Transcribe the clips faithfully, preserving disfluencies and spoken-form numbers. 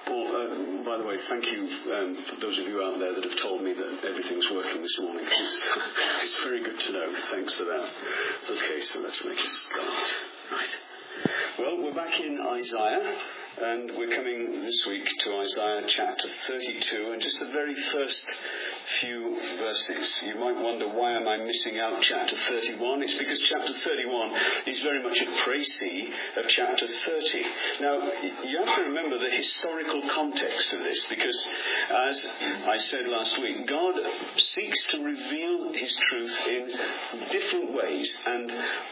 Well, uh, by the way, thank you um, for those of you out there that have told me that everything's working this morning. It's, it's very good to know. Thanks for that. Okay, so let's make a start. Right. Well, we're back in Isaiah, and we're coming this week to Isaiah chapter thirty-two, and just the very first few verses. You might wonder, why am I missing out chapter thirty-one? It's because chapter thirty-one is very much a précis of chapter thirty. Now, you have to remember the historical context of this, because as I said last week, God seeks to reveal his truth in different ways, and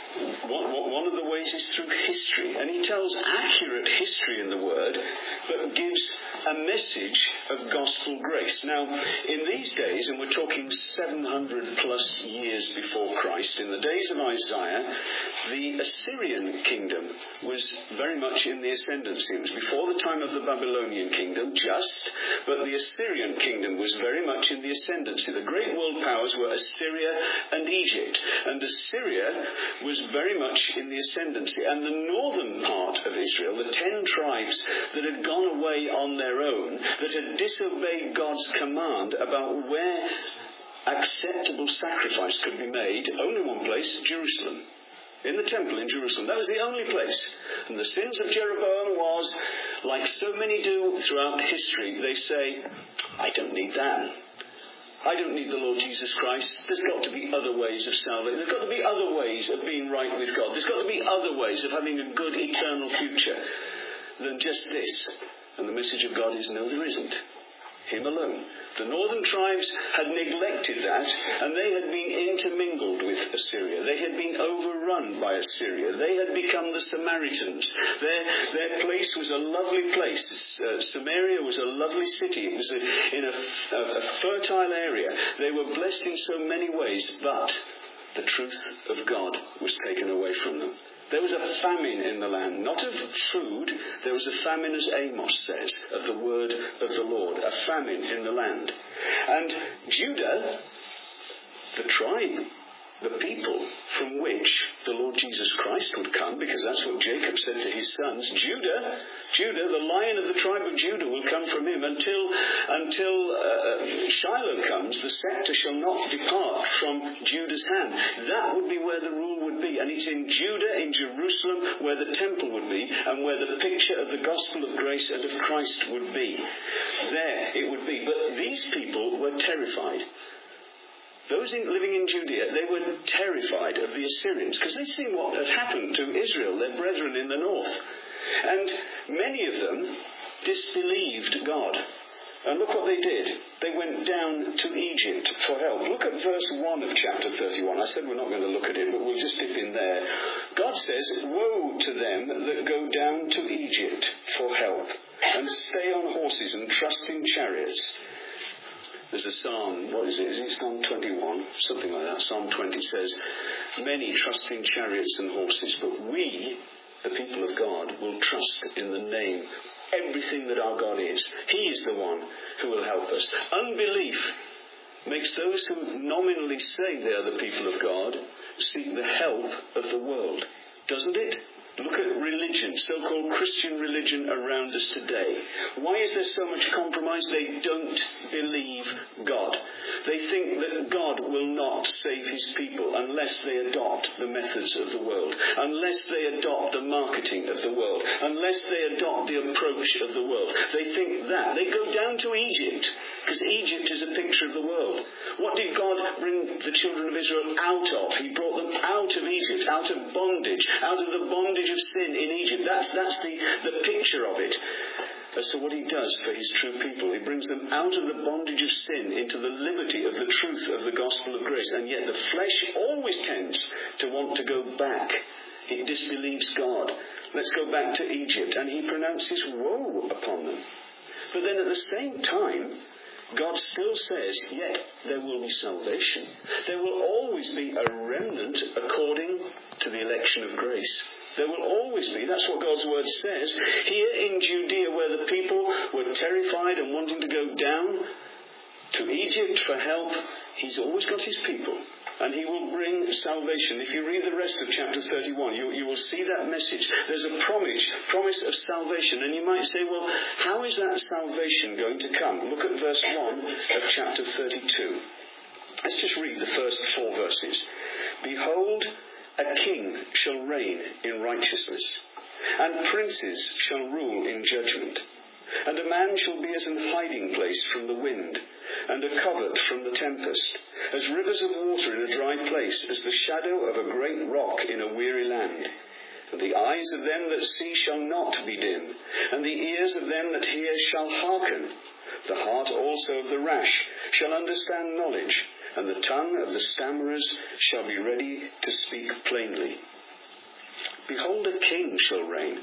one of the ways is through history, and he tells accurate history in the Word, but gives a message of gospel grace. Now, in these days, and we're talking seven hundred plus years before Christ, in the days of Isaiah, the Assyrian kingdom was very much in the ascendancy. It was before the time of the Babylonian kingdom, just, but the Assyrian kingdom was very much in the ascendancy. The great world powers were Assyria and Egypt, and Assyria was very much in the ascendancy. And the northern part of Israel, the ten tribes that had gone away on their own, that had disobeyed God's command about where acceptable sacrifice could be made, only one place, Jerusalem. In the temple in Jerusalem. That was the only place. And the sins of Jeroboam was, like so many do throughout history, they say, I don't need that. I don't need the Lord Jesus Christ. There's got to be other ways of salvation. There's got to be other ways of being right with God. There's got to be other ways of having a good eternal future than just this. And the message of God is, no, there isn't. Him alone. The northern tribes had neglected that, and they had been intermingled with Assyria. They had been overrun by Assyria. They had become the Samaritans. Their, their place was a lovely place. Uh, Samaria was a lovely city. It was a, in a, a, a fertile area. They were blessed in so many ways, but the truth of God was taken away from them. There was a famine in the land, not of food. There was a famine, as Amos says, of the word of the Lord. A famine in the land. And Judah, the tribe, the people from which the Lord Jesus Christ would come, because that's what Jacob said to his sons, Judah, Judah, the lion of the tribe of Judah will come from him until until uh, Shiloh comes. The scepter shall not depart from Judah's hand. That would be where the rule would be. And it's in Judah, in Jerusalem, where the temple would be, and where the picture of the gospel of grace and of Christ would be. There it would be. But these people were terrified. Those in, living in Judea, they were terrified of the Assyrians, because they'd seen what had happened to Israel, their brethren in the north. And many of them disbelieved God. And look what they did. They went down to Egypt for help. Look at verse one of chapter thirty-one. I said we're not going to look at it, but we'll just dip in there. God says, woe to them that go down to Egypt for help, and stay on horses and trust in chariots. There's a psalm, what is it? Is it Psalm twenty-one? Something like that. Psalm twenty says, many trust in chariots and horses, but we, the people of God, will trust in the name, everything that our God is. He is the one who will help us. Unbelief makes those who nominally say they are the people of God seek the help of the world, doesn't it? Look at religion, so-called Christian religion around us today. Why is there so much compromise? They don't believe God. They think that God will not save his people unless they adopt the methods of the world, unless they adopt the marketing of the world, unless they adopt the approach of the world. They think that. They go down to Egypt, because Egypt is a picture of the world. What did God bring the children of Israel out of? He brought them out of Egypt, out of bondage, out of the bondage of sin in Egypt. That's, that's the, the picture of it. As to what he does for his true people. He brings them out of the bondage of sin into the liberty of the truth of the gospel of grace. And yet the flesh always tends to want to go back. It disbelieves God. Let's go back to Egypt. And he pronounces woe upon them. But then at the same time, God still says, yet there will be salvation. There will always be a remnant according to the election of grace. There will always be. That's what God's word says. Here in Judea, where the people were terrified and wanting to go down to Egypt for help, he's always got his people. and he will bring salvation. If you read the rest of chapter thirty-one, you, you will see that message. There's a promise, promise of salvation. And you might say, well, how is that salvation going to come? Look at verse one of chapter thirty-two. Let's just read the first four verses. Behold, a king shall reign in righteousness, and princes shall rule in judgment. And a man shall be as an hiding place from the wind, and a covert from the tempest, as rivers of water in a dry place, as the shadow of a great rock in a weary land. And the eyes of them that see shall not be dim, and the ears of them that hear shall hearken. The heart also of the rash shall understand knowledge, and the tongue of the stammerers shall be ready to speak plainly. Behold, a king shall reign.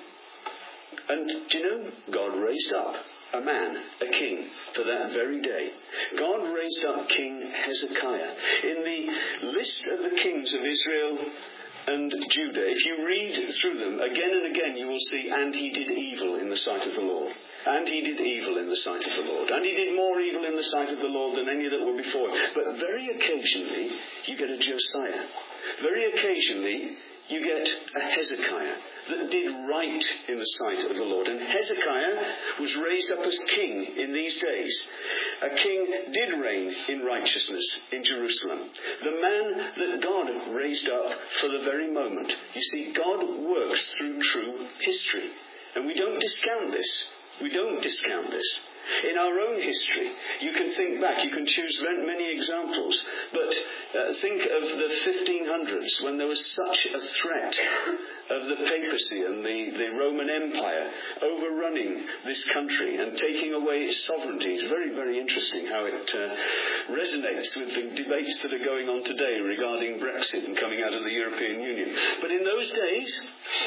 And do you know, God raised up a man, a king, for that very day. God raised up King Hezekiah. In the list of the kings of Israel and Judah, if you read through them, again and again you will see, and he did evil in the sight of the Lord. And he did evil in the sight of the Lord. And he did more evil in the sight of the Lord than any that were before. But very occasionally, you get a Josiah. Very occasionally, you get a Hezekiah that did right in the sight of the Lord. And Hezekiah was raised up as king in these days. A king did reign in righteousness in Jerusalem. The man that God raised up for the very moment. You see, God works through true history. And we don't discount this. We don't discount this. In our own history, you can think back, you can choose many examples, but uh, think of the fifteen hundreds when there was such a threat of the papacy and the, the Roman Empire overrunning this country and taking away its sovereignty. It's very, very interesting how it uh, resonates with the debates that are going on today regarding Brexit and coming out of the European Union. But in those days,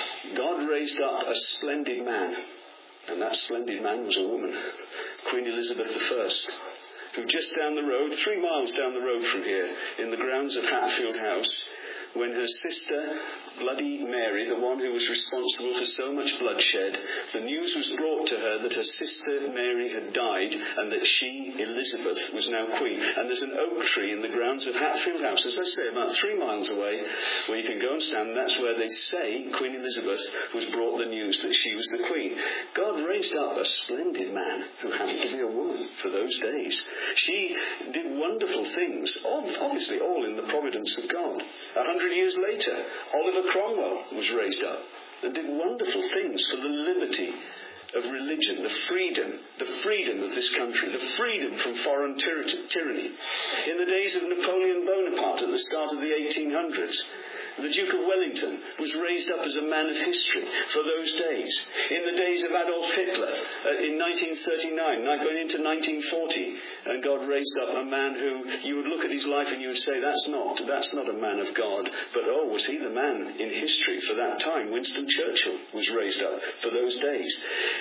God raised up a splendid man. And that splendid man was a woman, Queen Elizabeth the First, who just down the road, three miles down the road from here, in the grounds of Hatfield House, when her sister, Bloody Mary, the one who was responsible for so much bloodshed, the news was brought to her that her sister Mary had died and that she, Elizabeth, was now queen. And there's an oak tree in the grounds of Hatfield House, as I say, about three miles away, where you can go and stand, and that's where they say Queen Elizabeth was brought the news that she was the queen. God raised up a splendid man who happened to be a woman for those days. She did wonderful things, obviously all in the providence of God. A hundred years later, Oliver Cromwell was raised up and did wonderful things for the liberty of religion, the freedom, the freedom of this country, the freedom from foreign tyr- tyranny. In the days of Napoleon Bonaparte at the start of the eighteen hundreds, the Duke of Wellington was raised up as a man of history for those days. In the days of Adolf Hitler, uh, in nineteen thirty-nine, going into nineteen forty, and God raised up a man who you would look at his life and you would say, that's not, that's not a man of God. But oh, was he the man in history for that time? Winston Churchill was raised up for those days.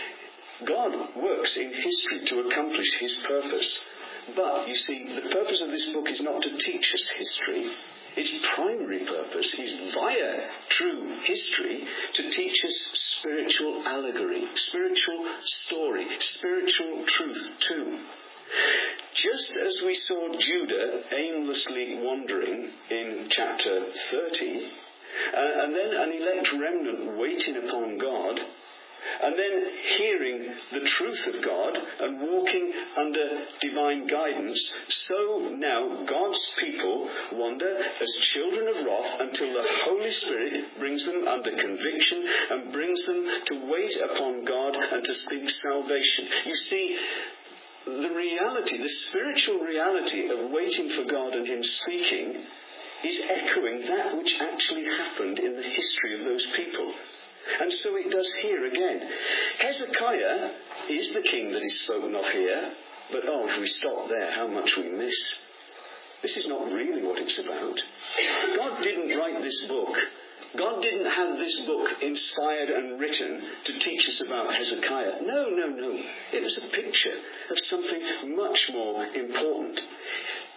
God works in history to accomplish his purpose. But, you see, the purpose of this book is not to teach us history. Its primary purpose is via true history to teach us spiritual allegory, spiritual story, spiritual truth too. Just as we saw Judah aimlessly wandering in chapter thirty, uh, and then an elect remnant waiting upon God, and then hearing the truth of God and walking under divine guidance, so now God's people wander as children of wrath until the Holy Spirit brings them under conviction and brings them to wait upon God and to speak salvation. You see, the reality, the spiritual reality of waiting for God and Him speaking is echoing that which actually happened in the history of those people. And so it does here again. Hezekiah is the king that is spoken of here, but oh, if we stop there, how much we miss. This is not really what it's about. God didn't write this book. God didn't have this book inspired and written to teach us about Hezekiah. No, no, no. It was a picture of something much more important.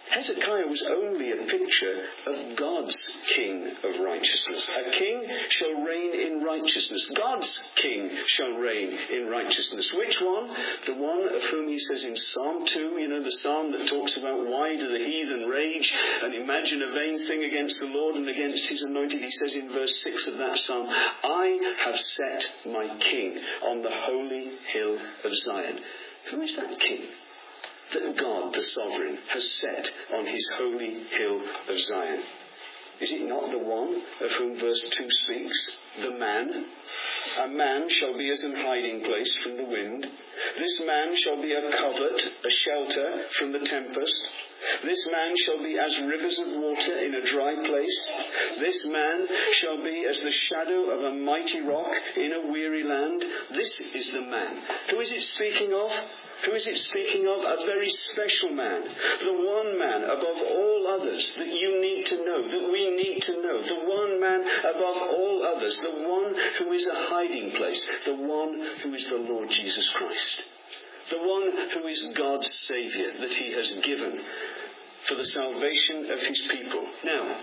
Hezekiah was only a picture of God's king of righteousness. A king shall reign in righteousness. God's king shall reign in righteousness. Which one? The one of whom he says in Psalm two, you know, the psalm that talks about why do the heathen rage and imagine a vain thing against the Lord and against his anointed. He says in verse six of that psalm, I have set my king on the holy hill of Zion. Who is that king that God, the sovereign, has set on his holy hill of Zion? Is it not the one of whom verse two speaks? The man. A man shall be as an hiding place from the wind. This man shall be a covert, a shelter from the tempest. This man shall be as rivers of water in a dry place. This man shall be as the shadow of a mighty rock in a weary land. This is the man. Who is it speaking of? Who is it speaking of? A very special man. The one man above all others that you need to know, that we need to know. The one man above all others. The one who is a hiding place. The one who is the Lord Jesus Christ. The one who is God's Saviour that he has given for the salvation of his people. Now,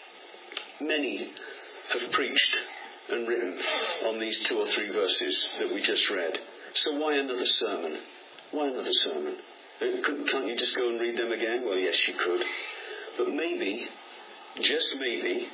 many have preached and written on these two or three verses that we just read. So why another sermon? Why another sermon? Can't you just go and read them again? Well, yes, you could. But maybe, just maybe,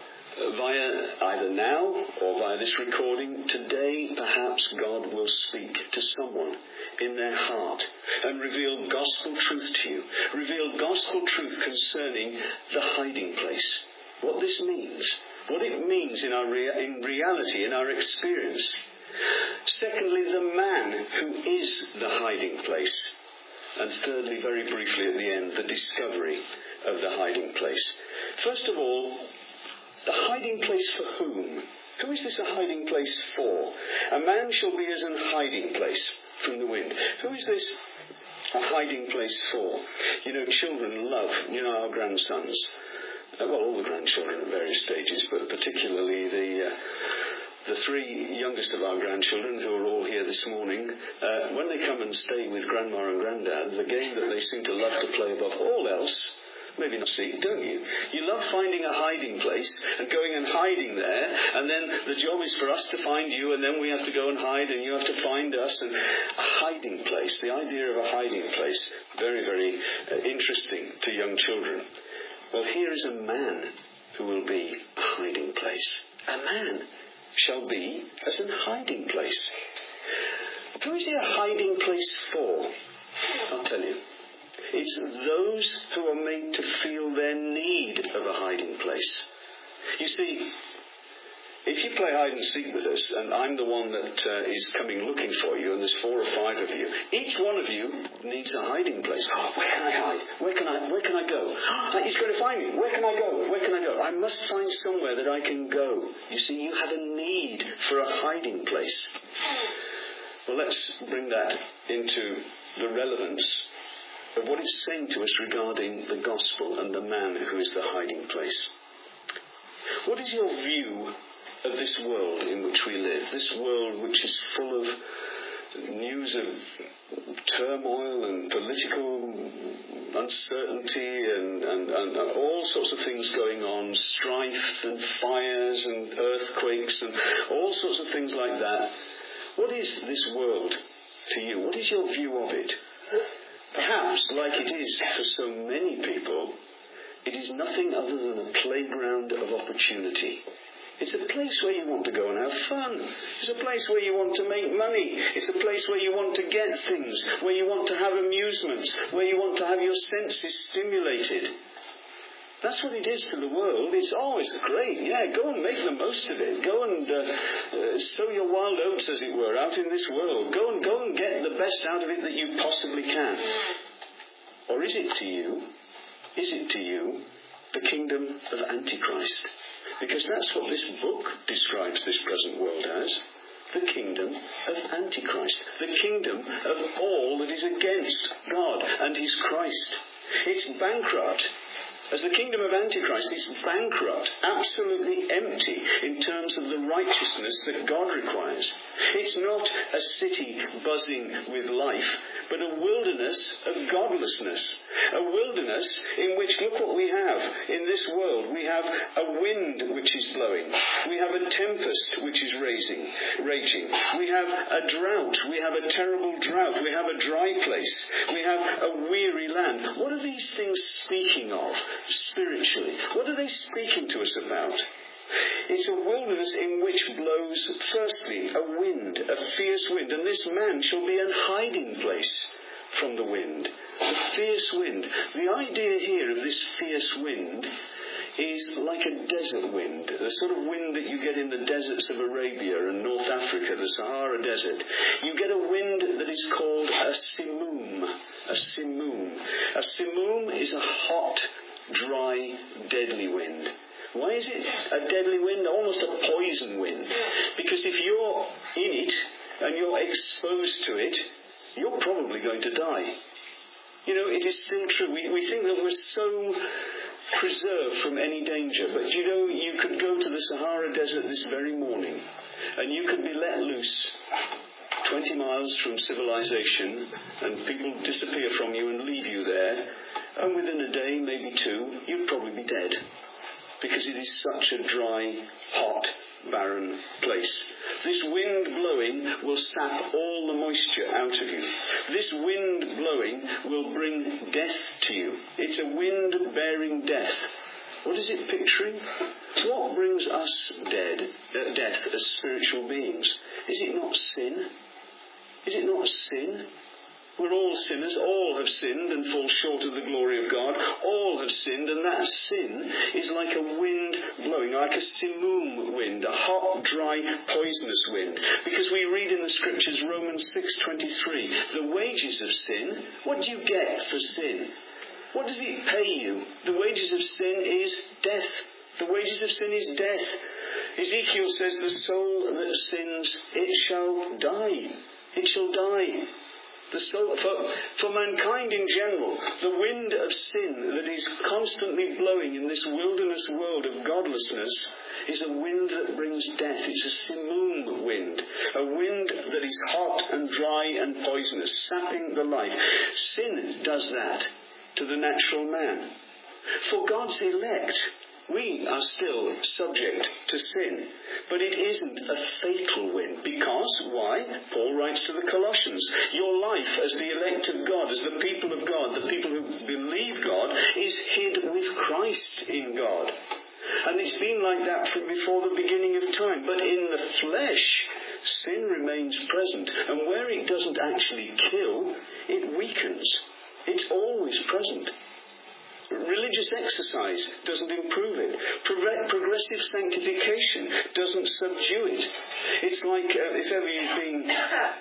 via either now or via this recording, today perhaps God will speak to someone in their heart and reveal gospel truth to you. Reveal gospel truth concerning the hiding place. What this means. What it means in our rea- in reality, in our experience. Secondly, the man who is the hiding place. And thirdly, very briefly at the end, the discovery of the hiding place. First of all, the hiding place for whom? Who is this a hiding place for? A man shall be as an hiding place from the wind. Who is this a hiding place for? You know, children love, you know, our grandsons. Uh, well, all the grandchildren at various stages, but particularly the... Uh, The three youngest of our grandchildren, who are all here this morning, uh, when they come and stay with Grandma and Granddad, the game that they seem to love to play above all else, maybe not see, don't you? You love finding a hiding place and going and hiding there, and then the job is for us to find you, and then we have to go and hide, and you have to find us. And a hiding place, the idea of a hiding place, very, very uh, interesting to young children. Well, here is a man who will be a hiding place. A man shall be as an hiding place. Who is he a hiding place for? I'll tell you. It's those who are made to feel their need of a hiding place. You see, if you play hide and seek with us, and I'm the one that uh, is coming looking for you, and there's four or five of you, each one of you needs a hiding place. Oh, where can I hide? Where can I? Where can I go? Oh, he's going to find me. Where can I go? Where can I go? I must find somewhere that I can go. You see, you have a need for a hiding place. Well, let's bring that into the relevance of what it's saying to us regarding the gospel and the man who is the hiding place. What is your view of this world in which we live, this world which is full of news of turmoil and political uncertainty and, and, and all sorts of things going on, strife and fires and earthquakes and all sorts of things like that? What is this world to you? What is your view of it? Perhaps, like it is for so many people, it is nothing other than a playground of opportunity. It's a place where you want to go and have fun. It's a place where you want to make money. It's a place where you want to get things, where you want to have amusements, where you want to have your senses stimulated. That's what it is to the world. It's always great. Yeah, go and make the most of it. Go and uh, uh, sow your wild oats, as it were, out in this world. Go and go and get the best out of it that you possibly can. Or is it to you, is it to you, the kingdom of Antichrist? Because that's what this book describes this present world as. The kingdom of Antichrist. The kingdom of all that is against God and his Christ. It's bankrupt. As the kingdom of Antichrist is bankrupt, absolutely empty in terms of the righteousness that God requires. It's not a city buzzing with life, but a wilderness of godlessness. A wilderness in which, look what we have in this world. We have a wind which is blowing. We have a tempest which is raising, raging. We have a drought. We have a terrible drought. We have a dry place. We have a weary land. What are these things speaking of spiritually? What are they speaking to us about? It's a wilderness in which blows, firstly, a wind, a fierce wind, and this man shall be an hiding place from the wind. A fierce wind. The idea here of this fierce wind is like a desert wind, the sort of wind that you get in the deserts of Arabia and North Africa, the Sahara Desert. You get a wind that is called a simoom. A simoom. A simoom is a hot, dry, deadly wind. Why is it a deadly wind? Almost a poison wind. Because if you're in it and you're exposed to it, you're probably going to die. You know, it is still true. We, we think that we're so preserved from any danger. But you know, you could go to the Sahara Desert this very morning and you could be let loose twenty miles from civilization and people disappear from you and leave you there. And within a day, maybe two, you'd probably be dead. Because it is such a dry, hot, barren place. This wind blowing will sap all the moisture out of you. This wind blowing will bring death to you. It's a wind bearing death. What is it picturing? What brings us dead, uh, death as spiritual beings? Is it not sin? Is it not sin? We're all sinners. All have sinned and fall short of the glory of God. All have sinned, and that sin is like a wind blowing, like a simoom wind, a hot, dry, poisonous wind. Because we read in the scriptures, Romans six twenty-three, the wages of sin. What do you get for sin? What does it pay you? The wages of sin is death. The wages of sin is death. Ezekiel says, the soul that sins, it shall die. It shall die. The soul, for, for mankind in general, the wind of sin that is constantly blowing in this wilderness world of godlessness is a wind that brings death. It's a simoom wind, a wind that is hot and dry and poisonous, sapping the life. Sin does that to the natural man. For God's elect, we are still subject to sin, but it isn't a fatal wind. Because, why? Paul writes to the Colossians, your life as the elect of God, as the people of God, the people who believe God, is hid with Christ in God. And it's been like that from before the beginning of time. But in the flesh, sin remains present. And where it doesn't actually kill, it weakens. It's always present. Religious exercise doesn't improve it. Pro- progressive sanctification doesn't subdue it. It's like uh, if ever you've been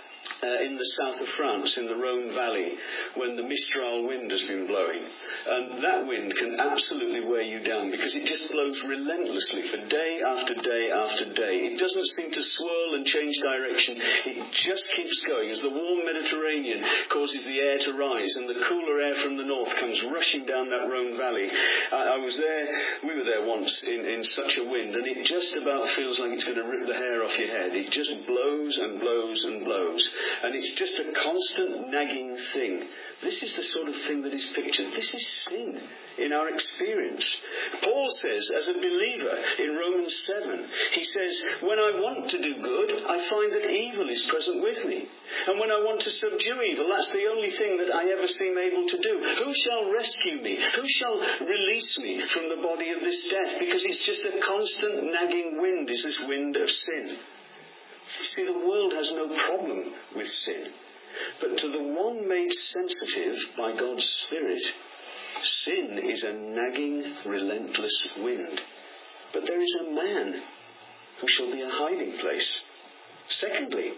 uh, in the south of France, in the Rhone Valley, when the Mistral wind has been blowing. And that wind can absolutely wear you down because it just blows relentlessly for day after day after day. It doesn't seem to swirl and change direction. It just keeps going as the warm Mediterranean causes the air to rise and the cooler air from the north comes rushing down that Rhone Valley. Uh, I was there, we were there once in, in such a wind, and it just about feels like it's going to rip the hair off your head. It just blows and blows and blows. And it's just a constant nagging thing. This is the sort of thing that is pictured. This is sin in our experience. Paul says, as a believer in Romans seven, he says, when I want to do good, I find that evil is present with me. And when I want to subdue evil, that's the only thing that I ever seem able to do. Who shall rescue me? Who shall release me from the body of this death? Because it's just a constant nagging wind, is this wind of sin. See, the world has no problem with sin. But to the one made sensitive by God's Spirit, sin is a nagging, relentless wind. But there is a man who shall be a hiding place. Secondly,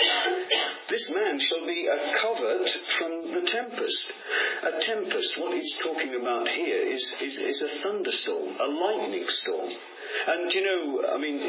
this man shall be a covert from the tempest. A tempest, what he's talking about here, is, is, is a thunderstorm, a lightning storm. And, you know, I mean,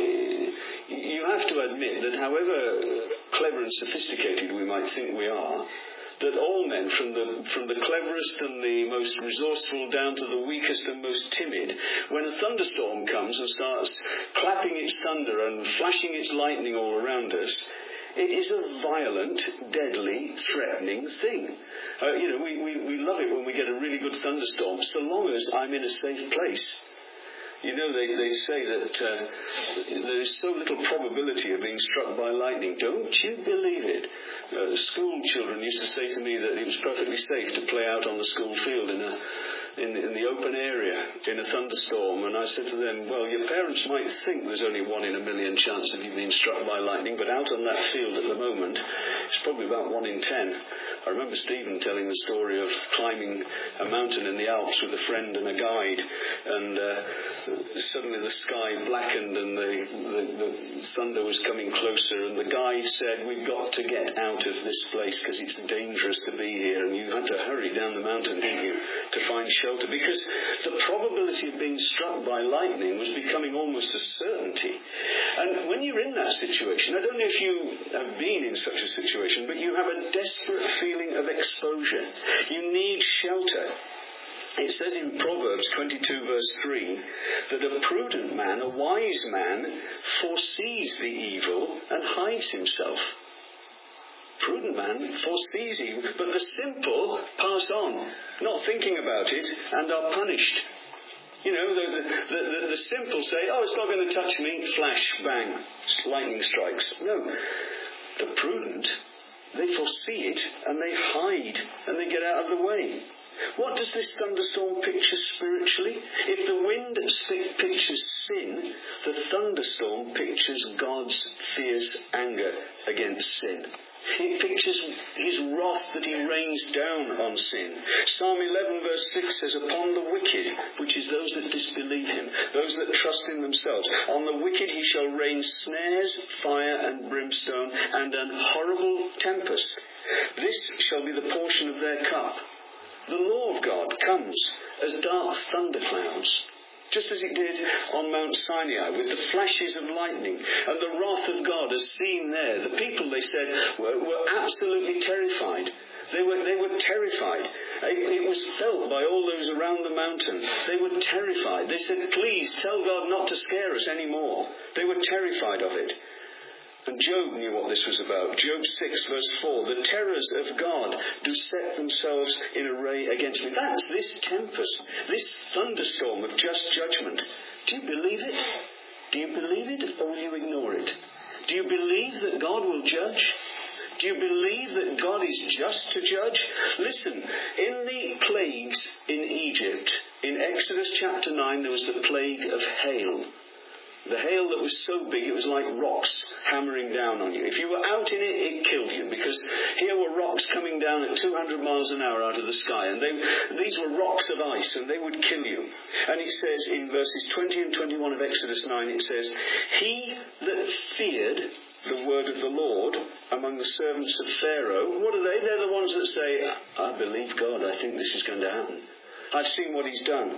you have to admit that however clever and sophisticated we might think we are, that all men, from the from the cleverest and the most resourceful down to the weakest and most timid, when a thunderstorm comes and starts clapping its thunder and flashing its lightning all around us, It is a violent, deadly, threatening thing. Uh, you know, we, we, we love it when we get a really good thunderstorm, so long as I'm in a safe place. You know, they, they say that uh, there is so little probability of being struck by lightning. Don't you believe it? Uh, school children used to say to me that it was perfectly safe to play out on the school field in a in, in the open area in a thunderstorm. And I said to them, well, your parents might think there's only one in a million chance of you being struck by lightning, but out on that field at the moment, it's probably about one in ten. I remember Stephen telling the story of climbing a mountain in the Alps with a friend and a guide, and uh, suddenly the sky blackened and the, the, the thunder was coming closer, and the guide said, we've got to get out of this place because it's dangerous to be here, and you had to hurry down the mountain, didn't you, to find shelter, because the probability of being struck by lightning was becoming almost a certainty. And when you're in that situation, I don't know if you have been in such a situation, but you have a desperate feeling of exposure. You need shelter. It says in Proverbs twenty-two verse three that a prudent man, a wise man, foresees the evil and hides himself. Prudent man foresees evil, but the simple pass on, not thinking about it, and are punished. You know, the, the, the, the simple say, oh, it's not going to touch me, flash, bang, lightning strikes. No, the prudent, they foresee it and they hide and they get out of the way. What does this thunderstorm picture spiritually? If the wind pictures sin, the thunderstorm pictures God's fierce anger against sin. It pictures his wrath that he rains down on sin. Psalm eleven verse six says, upon the wicked, which is those that disbelieve him, those that trust in themselves, on the wicked he shall rain snares, fire and brimstone, and an horrible tempest. This shall be the portion of their cup. The law of God comes as dark thunderclouds, just as it did on Mount Sinai with the flashes of lightning and the wrath of God as seen there. The people, they said, were, were absolutely terrified. They were, they were terrified. It, it was felt by all those around the mountain. They were terrified. They said, please tell God not to scare us anymore. They were terrified of it. And Job knew what this was about. Job six verse four, the terrors of God do set themselves in array against me. That's this tempest, this thunderstorm of just judgment. Do you believe it? Do you believe it, or will you ignore it? Do you believe that God will judge? Do you believe that God is just to judge? Listen, in the plagues in Egypt, in Exodus chapter nine, there was the plague of hail. The hail that was so big it was like rocks hammering down on you. If you were out in it, it killed you, because here were rocks coming down at two hundred miles an hour out of the sky, and they, these were rocks of ice, and they would kill you. And it says in verses twenty and twenty-one of Exodus nine, it says, he that feared the word of the Lord among the servants of Pharaoh, what are they? They're the ones that say, I believe God, I think this is going to happen. I've seen what he's done.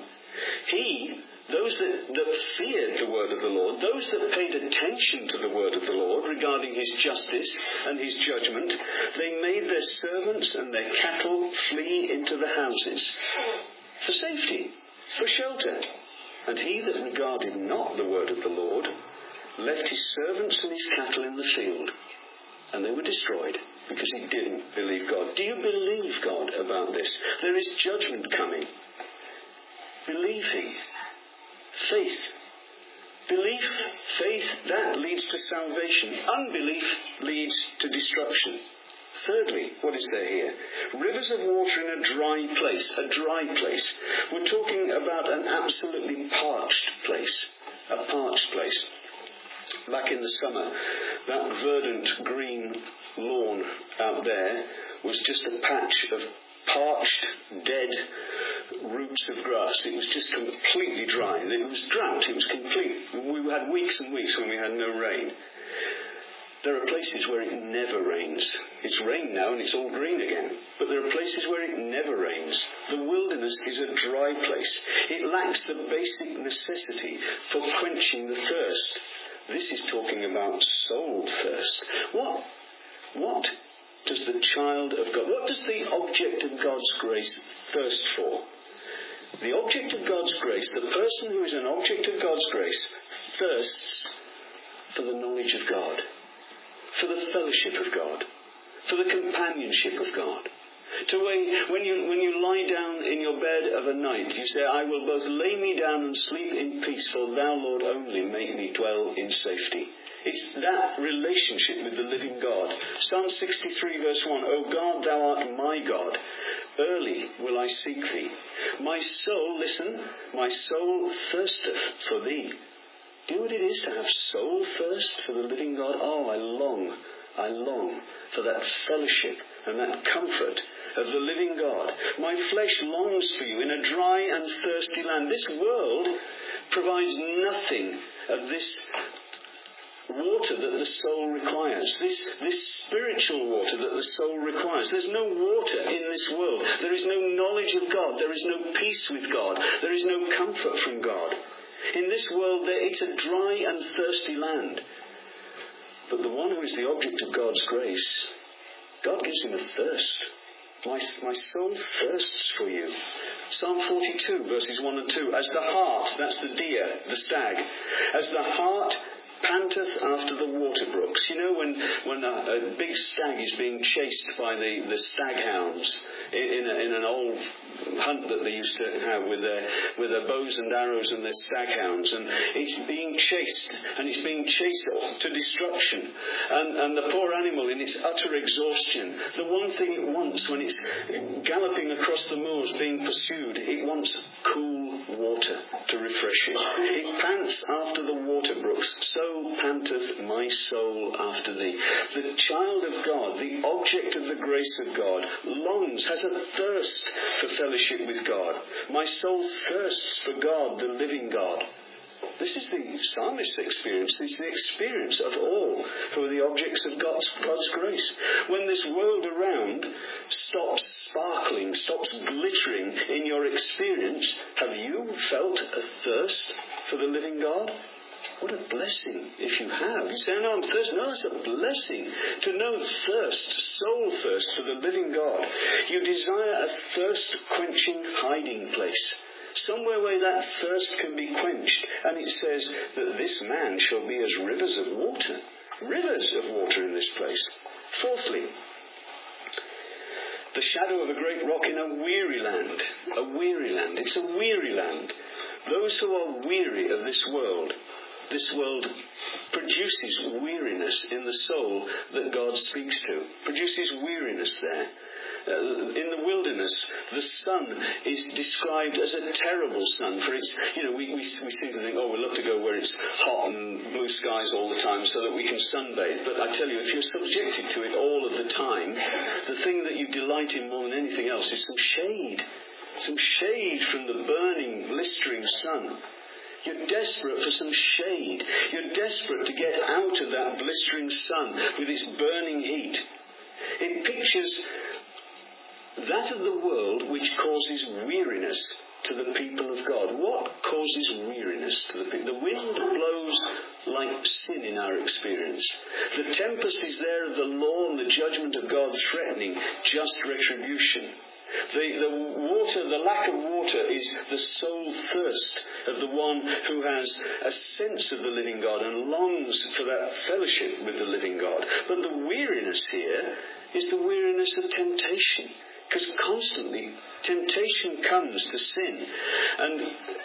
He... Those that, that feared the word of the Lord, those that paid attention to the word of the Lord regarding his justice and his judgment, they made their servants and their cattle flee into the houses for safety, for shelter. And he that regarded not the word of the Lord left his servants and his cattle in the field, and they were destroyed because he didn't believe God. Do you believe God about this? There is judgment coming. Believing. Faith. Belief, faith, that leads to salvation. Unbelief leads to destruction. Thirdly, what is there here? Rivers of water in a dry place. A dry place. We're talking about an absolutely parched place. A parched place. Back in the summer, that verdant green lawn out there was just a patch of parched, dead roots of grass. It was just completely dry. It was drought. It was complete. We had weeks and weeks when we had no rain. There are places where it never rains. It's rained now and it's all green again. But there are places where it never rains. The wilderness is a dry place. It lacks the basic necessity for quenching the thirst. This is talking about soul thirst. What? What does the child of God, what does the object of God's grace thirst for? The object of God's grace, the person who is an object of God's grace, thirsts for the knowledge of God. for the fellowship of God, for the companionship of God. To when you, when you lie down in your bed of a night, you say, I will both lay me down and sleep in peace, for thou, Lord, only make me dwell in safety. It's that relationship with the living God. Psalm sixty-three verse one, O God, thou art my God. Early will I seek thee. My soul, listen, my soul thirsteth for thee. Do you know what it is to have soul thirst for the living God? Oh, I long, I long for that fellowship and that comfort of the living God. My flesh longs for you in a dry and thirsty land. This world provides nothing of this water that the soul requires, this, this spiritual water that the soul requires. There's no water in this world. There is no knowledge of God. There is no peace with God. There is no comfort from God. In this world, it's a dry and thirsty land. But the one who is the object of God's grace, God gives him a thirst. My, my soul thirsts for you. Psalm forty-two, verses one and two. As the hart, that's the deer, the stag, as the hart panteth after the water brooks. You know, when, when a, a big stag is being chased by the, the staghounds in, in, a, in an old hunt that they used to have with their, with their bows and arrows and their staghounds, and it's being chased, and it's being chased to destruction. And, and the poor animal, in its utter exhaustion, the one thing it wants when it's galloping across the moors being pursued, it wants cool water to refresh it. It pants after the water brooks. So panteth my soul after thee. The child of God, the object of the grace of God, longs, has a thirst for fellowship with God. My soul thirsts for God, the living God. This is the psalmist's experience. This is the experience of all who are the objects of God's, God's grace. When this world around stops sparkling, stops glittering in your experience, have you felt a thirst for the living God? What a blessing if you have. You say, no, I'm thirsty. No, it's a blessing to know thirst, soul thirst for the living God. You desire a thirst-quenching hiding place. Somewhere where that thirst can be quenched. And it says that this man shall be as rivers of water. Rivers of water in this place. Fourthly, the shadow of a great rock in a weary land. A weary land. It's a weary land. Those who are weary of this world, this world produces weariness in the soul that God speaks to. Produces weariness there. Uh, in the wilderness, the sun is described as a terrible sun. For it's, you know, we, we, we seem to think, oh, we love to go where it's hot and blue skies all the time so that we can sunbathe. But I tell you, if you're subjected to it all of the time, the thing that you delight in more than anything else is some shade. Some shade from the burning, blistering sun. You're desperate for some shade. You're desperate to get out of that blistering sun with its burning heat. It pictures that of the world which causes weariness to the people of God. What causes weariness to the people? The wind blows like sin in our experience. The tempest is there of the law and the judgment of God threatening just retribution. The, the water, the lack of water is the soul thirst of the one who has a sense of the living God and longs for that fellowship with the living God. But the weariness here is the weariness of temptation. Because constantly temptation comes to sin and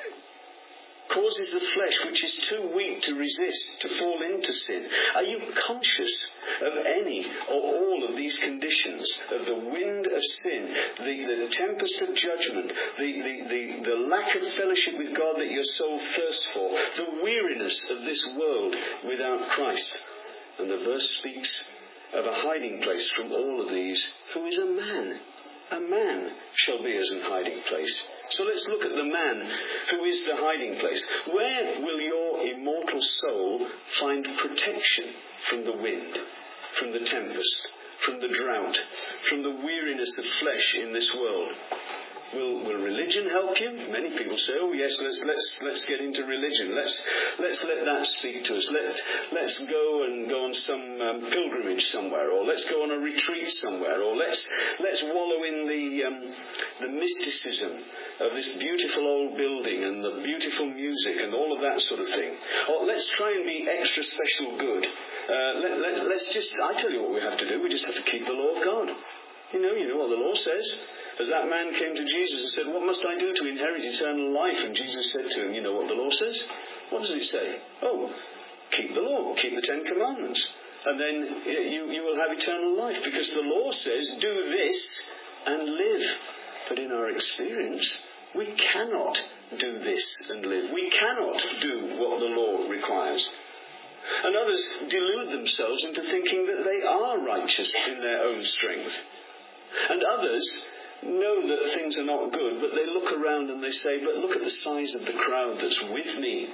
causes the flesh, which is too weak to resist, to fall into sin. Are you conscious of any or all of these conditions, of the wind of sin, the, the tempest of judgment, the, the, the, the lack of fellowship with God that your soul thirsts for, the weariness of this world without Christ? And the verse speaks of a hiding place from all of these, who is a man. A man shall be as an hiding place. So let's look at the man who is the hiding place. Where will your immortal soul find protection from the wind, from the tempest, from the drought, from the weariness of flesh in this world? Will, will religion help you? Many people say, oh yes, let's let's let's get into religion. Let's let's let that speak to us. Let let's go and go and some um, pilgrimage somewhere, or let's go on a retreat somewhere, or let's let's wallow in the um, the mysticism of this beautiful old building and the beautiful music and all of that sort of thing. Or let's try and be extra special good. Uh, let, let, let's just, I tell you what we have to do, we just have to keep the law of God. You know, you know what the law says. As that man came to Jesus and said, what must I do to inherit eternal life? And Jesus said to him, you know what the law says? What does it say? Oh, keep the law, keep the Ten Commandments. And then you, you will have eternal life. Because the law says, do this and live. But in our experience, we cannot do this and live. We cannot do what the law requires. And others delude themselves into thinking that they are righteous in their own strength. And others know that things are not good, but they look around and they say, but look at the size of the crowd that's with me.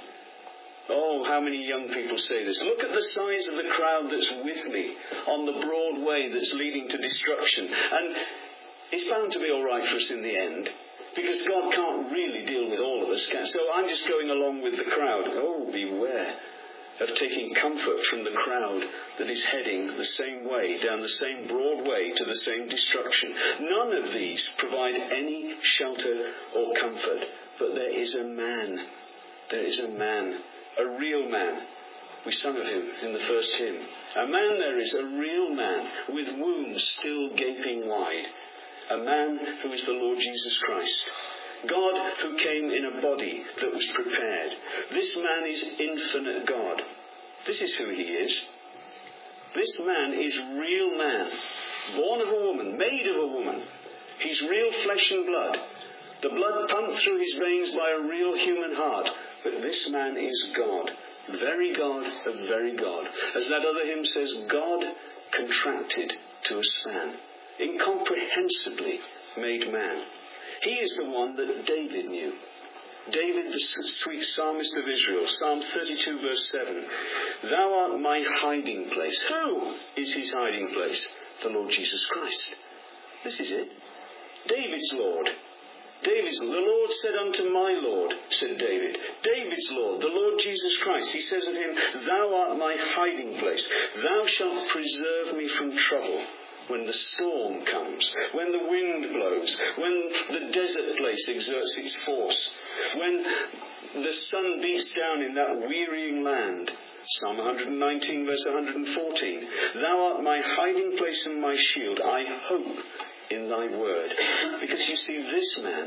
Oh, how many young people say this. Look at the size of the crowd that's with me on the broad way that's leading to destruction. And it's bound to be all right for us in the end, because God can't really deal with all of us. So I'm just going along with the crowd. Oh, beware of taking comfort from the crowd that is heading the same way, down the same broad way to the same destruction. None of these provide any shelter or comfort. But there is a man. There is a man. A real man. We sung of him in the first hymn. A man there is, a real man, with wounds still gaping wide. A man who is the Lord Jesus Christ. God who came in a body that was prepared. This man is infinite God. This is who he is. This man is real man. Born of a woman, made of a woman. He's real flesh and blood. The blood pumped through his veins by a real human heart. But this man is God. Very God of very God. As that other hymn says, God contracted to a span. Incomprehensibly made man. He is the one that David knew. David, the sweet psalmist of Israel, Psalm thirty-two verse seven. Thou art my hiding place. Who is his hiding place? The Lord Jesus Christ. This is it. David's Lord. David's, the Lord said unto my Lord, said David. David's Lord, the Lord Jesus Christ. He says of him, thou art my hiding place. Thou shalt preserve me from trouble. When the storm comes, when the wind blows, when the desert place exerts its force, when the sun beats down in that wearying land. Psalm one nineteen verse one fourteen. Thou art my hiding place and my shield. I hope in thy word. Because you see, this man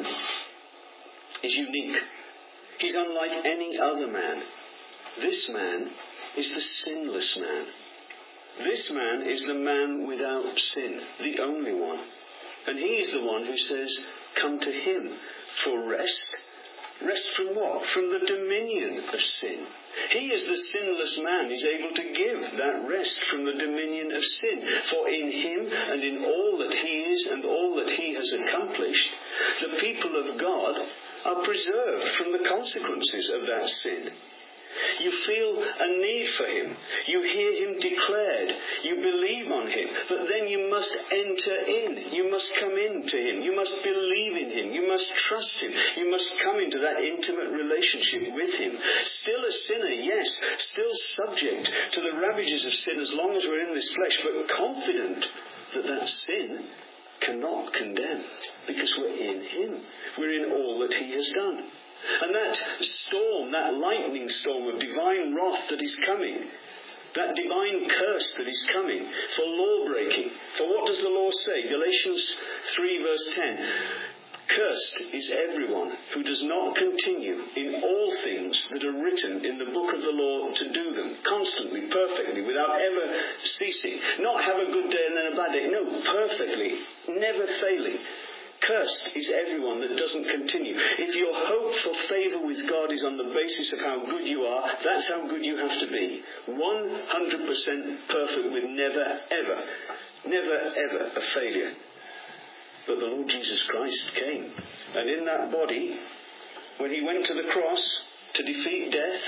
is unique. He's unlike any other man. This man is the sinless man. This man is the man without sin, the only one. And he is the one who says, come to him for rest. Rest from what? From the dominion of sin. He is the sinless man who's able to give that rest from the dominion of sin. For in him and in all that he is and all that he has accomplished, the people of God are preserved from the consequences of that sin. You feel a need for him. You hear him declared. You believe on him. But then you must enter in. You must come into him. You must believe in him. You must trust him. You must come into that intimate relationship with him. Still a sinner, yes. Still subject to the ravages of sin as long as we're in this flesh. But confident that that sin cannot condemn. Because we're in him. We're in all that he has done. And that storm, that lightning storm of divine wrath that is coming, that divine curse that is coming for law breaking. For what does the law say? Galatians three verse ten. Cursed is everyone who does not continue in all things that are written in the book of the law to do them, constantly, perfectly, without ever ceasing. Not have a good day and then a bad day. No, perfectly, never failing. Cursed is everyone that doesn't continue. If your hope for favour with God is on the basis of how good you are, that's how good you have to be. one hundred percent perfect with never, ever, never, ever a failure. But the Lord Jesus Christ came. And in that body, when he went to the cross to defeat death,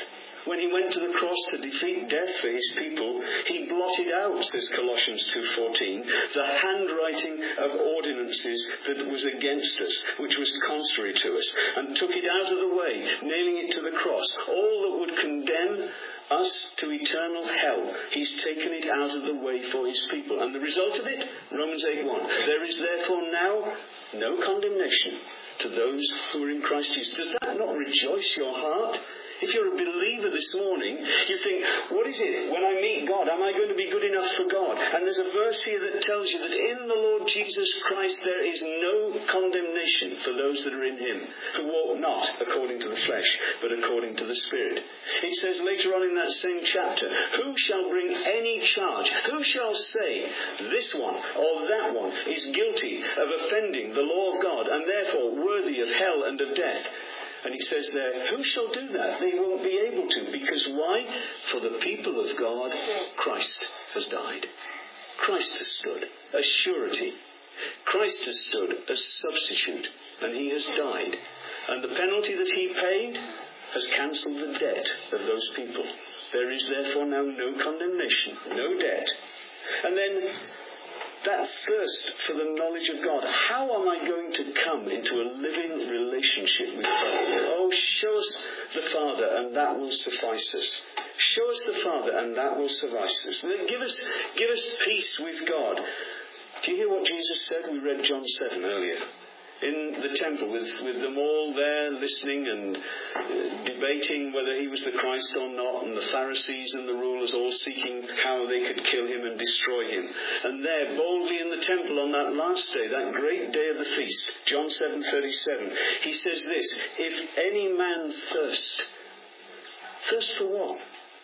When he went to the cross to defeat death for his people, he blotted out, says Colossians two fourteen, the handwriting of ordinances that was against us, which was contrary to us, and took it out of the way, nailing it to the cross. All that would condemn us to eternal hell, he's taken it out of the way for his people. And the result of it, Romans eight one, there is therefore now no condemnation to those who are in Christ Jesus. Does that not rejoice your heart? If you're a believer this morning, you think, what is it? When I meet God, am I going to be good enough for God? And there's a verse here that tells you that in the Lord Jesus Christ there is no condemnation for those that are in him, who walk not according to the flesh, but according to the Spirit. It says later on in that same chapter, who shall bring any charge? Who shall say, this one or that one is guilty of offending the law of God, and therefore worthy of hell and of death? And he says there, who shall do that? They won't be able to. Because why? For the people of God, Christ has died. Christ has stood as surety. Christ has stood as substitute. And he has died. And the penalty that he paid has cancelled the debt of those people. There is therefore now no condemnation, no debt. And then that thirst for the knowledge of God. How am I going to come into a living relationship with God? Oh, show us the Father and that will suffice us. Show us the Father and that will suffice us. Give us, give us peace with God. Do you hear what Jesus said? We read John seven earlier. In the temple with, with them all there listening and uh, debating whether he was the Christ or not, and the Pharisees and the rulers all seeking how they could kill him and destroy him. And there, boldly in the temple on that last day, that great day of the feast, John seven thirty-seven, he says this, if any man thirst, thirst for what?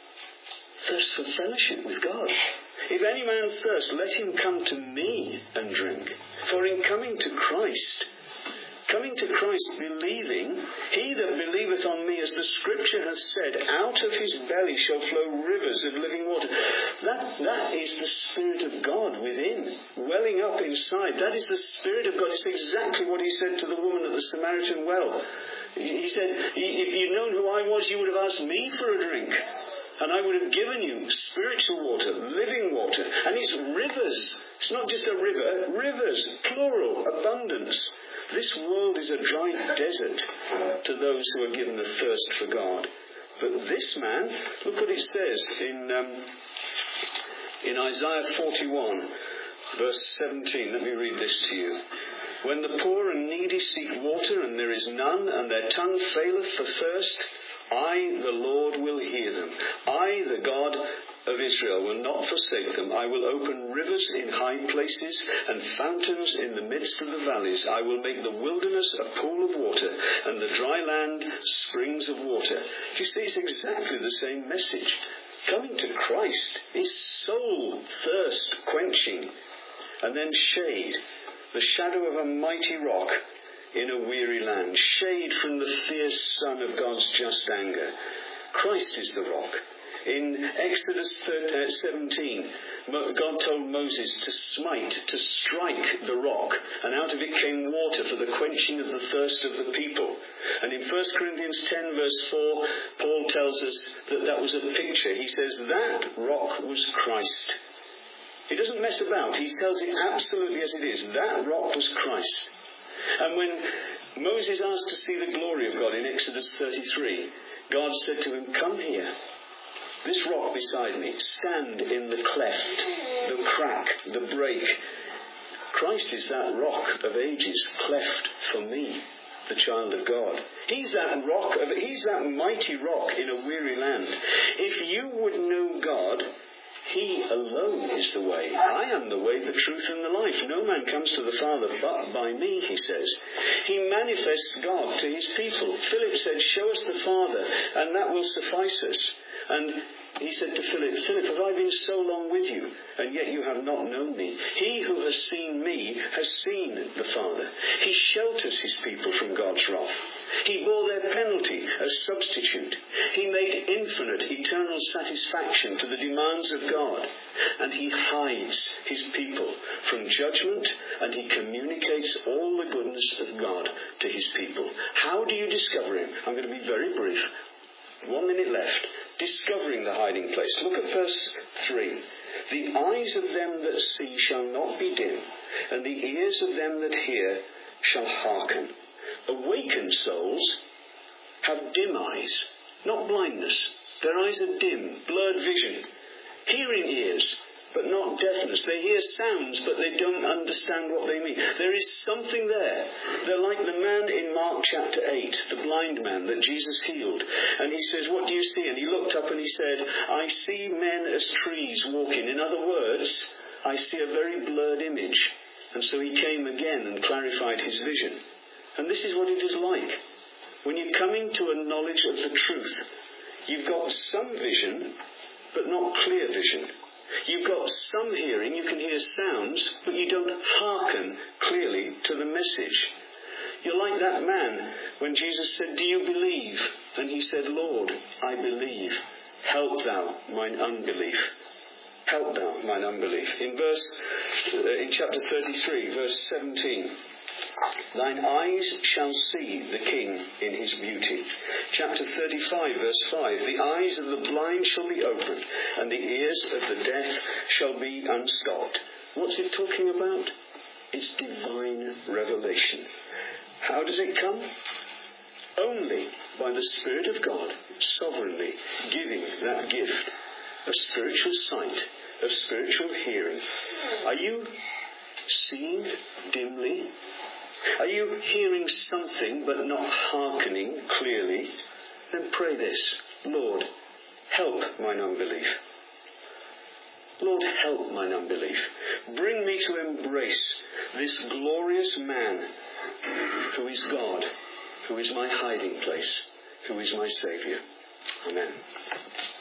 Thirst for fellowship with God. If any man thirst, let him come to me and drink. For in coming to Christ, coming to Christ believing, he that believeth on me, as the scripture has said, out of his belly shall flow rivers of living water. That, that is the Spirit of God within, welling up inside. That is the Spirit of God. It's exactly what he said to the woman at the Samaritan well. He said, if you'd known who I was, you would have asked me for a drink. And I would have given you spiritual water, living water. And it's rivers. It's not just a river. Rivers, plural, abundance. This world is a dry desert to those who are given a thirst for God. But this man, look what it says in um, in Isaiah forty-one, verse seventeen. Let me read this to you. When the poor and needy seek water, and there is none, and their tongue faileth for thirst, I, the Lord, will hear them. I, the God of Israel, will not forsake them. I will open rivers in high places and fountains in the midst of the valleys. I will make the wilderness a pool of water and the dry land springs of water. You see, it's exactly the same message. Coming to Christ is soul thirst quenching, and then shade, the shadow of a mighty rock in a weary land, shade from the fierce sun of God's just anger. Christ is the rock. In Exodus seventeen, God told Moses to smite, to strike the rock, and out of it came water for the quenching of the thirst of the people. And in First Corinthians ten verse four, Paul tells us that that was a picture. He says that rock was Christ. He doesn't mess about. He tells it absolutely as it is. That rock was Christ. And when Moses asked to see the glory of God in Exodus thirty-three, God said to him, come here. This rock beside me, stand in the cleft, the crack, the break. Christ is that rock of ages, cleft for me, the child of God. He's that rock, of, he's that mighty rock in a weary land. If you would know God, he alone is the way. I am the way, the truth, and the life. No man comes to the Father but by me, he says. He manifests God to his people. Philip said, show us the Father, and that will suffice us. And he said to Philip, Philip, have I been so long with you, and yet you have not known me? He who has seen me has seen the Father. He shelters his people from God's wrath. He bore their penalty as substitute. He made infinite, eternal satisfaction to the demands of God. And he hides his people from judgment, and he communicates all the goodness of God to his people. How do you discover him? I'm going to be very brief. One minute left. discovering the hiding place. Look at verse three. The eyes of them that see shall not be dim, and the ears of them that hear shall hearken. Awakened souls have dim eyes, not blindness. Their eyes are dim, blurred vision. Hearing ears, but not deafness. They hear sounds, but they don't understand what they mean. There is something there. They're like the man in Mark chapter eight, the blind man that Jesus healed. And he says, what do you see? And he looked up and he said, I see men as trees walking. In other words, I see a very blurred image. And so he came again and clarified his vision. And this is what it is like. When you're coming to a knowledge of the truth, you've got some vision, but not clear vision. You've got some hearing, you can hear sounds, but you don't hearken clearly to the message. You're like that man when Jesus said, do you believe? And he said, Lord, I believe. Help thou mine unbelief. Help thou mine unbelief. In verse, uh, in chapter thirty-three, verse seventeen, thine eyes shall see the King in his beauty. Chapter thirty-five, verse five, the eyes of the blind shall be opened, and the ears of the deaf shall be unstopped. What's it talking about? It's divine revelation. How does it come? Only by the Spirit of God sovereignly giving that gift of spiritual sight, of spiritual hearing. Are you seeing dimly? Are you hearing something but not hearkening clearly? Then pray this, Lord, help mine unbelief. Lord, help mine unbelief. Bring me to embrace this glorious man who is God, who is my hiding place, who is my Saviour. Amen.